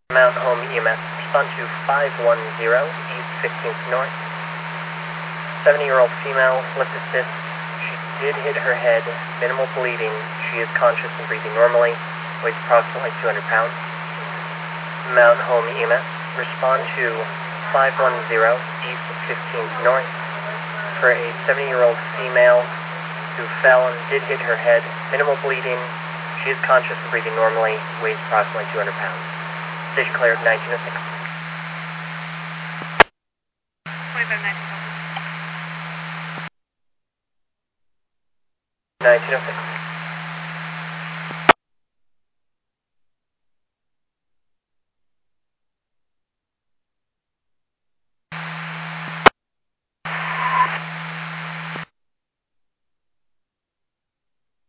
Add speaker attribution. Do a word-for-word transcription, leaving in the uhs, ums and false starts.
Speaker 1: Mount Home E M S, respond to five one zero East fifteenth North. seventy-year-old female, lip assist. She did hit her head, minimal bleeding. She is conscious and breathing normally, weighs approximately two hundred pounds. Mount Home E M S, respond to five one zero East fifteenth North for a seventy-year-old female who fell and did hit her head, minimal bleeding. She is conscious and breathing normally, weighs approximately two hundred pounds. Station cleared, nineteen oh six.
Speaker 2: twenty-five nineteen.
Speaker 1: nineteen oh six.